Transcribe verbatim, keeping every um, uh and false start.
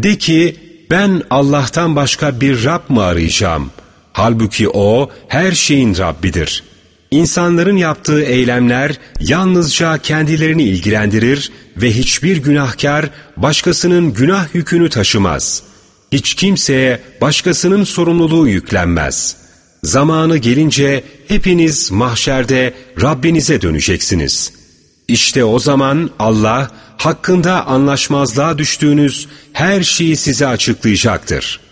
De ki, ben Allah'tan başka bir Rab mı arayacağım? Halbuki O her şeyin Rabbidir. İnsanların yaptığı eylemler yalnızca kendilerini ilgilendirir ve hiçbir günahkar başkasının günah yükünü taşımaz. Hiç kimseye başkasının sorumluluğu yüklenmez. Zamanı gelince hepiniz mahşerde Rabbinize döneceksiniz. İşte o zaman Allah hakkında anlaşmazlığa düştüğünüz her şeyi size açıklayacaktır.